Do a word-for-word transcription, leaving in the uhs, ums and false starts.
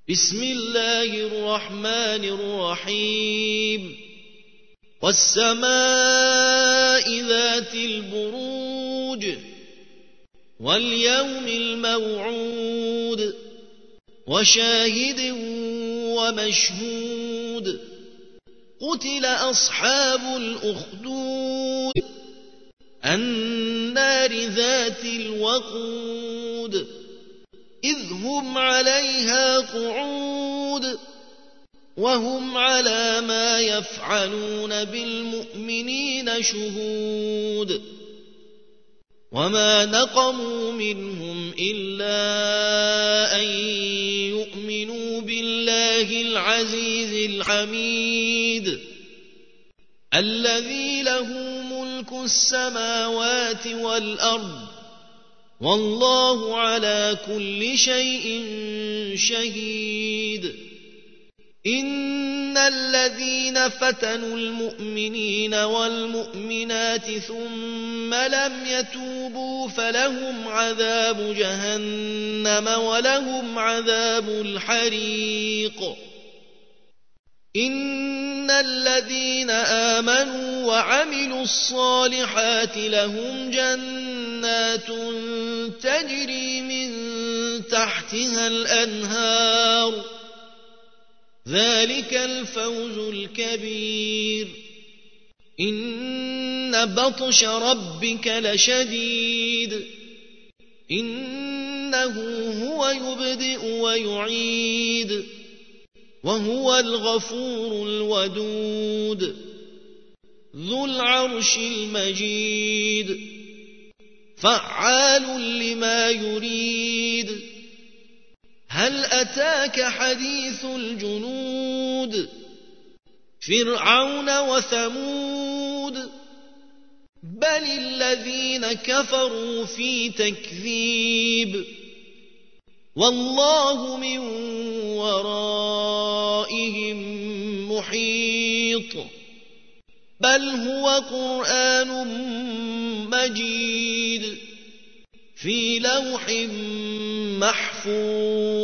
بسم الله الرحمن الرحيم والسماء ذات البروج واليوم الموعود وشاهد ومشهود قتل أصحاب الأخدود النار ذات الوقود إذ هم عليها قعود وهم على ما يفعلون بالمؤمنين شهود وما نقموا منهم إلا أن يؤمنوا بالله العزيز الحميد الذي له ملك السماوات والأرض والله على كل شيء شهيد إن الذين فتنوا المؤمنين والمؤمنات ثم لم يتوبوا فلهم عذاب جهنم ولهم عذاب الحريق إن الذين آمنوا وعملوا الصالحات لهم جنات تجري من تحتها الأنهار ذلك الفوز الكبير إن بطش ربك لشديد إنه هو يبدئ ويعيد وهو الغفور الودود ذو العرش المجيد فعال لما يريد هل أتاك حديث الجنود فرعون وثمود بل الذين كفروا في تكذيب والله من ورائهم محيط بل هو قرآن مجيد في لوح محفوظ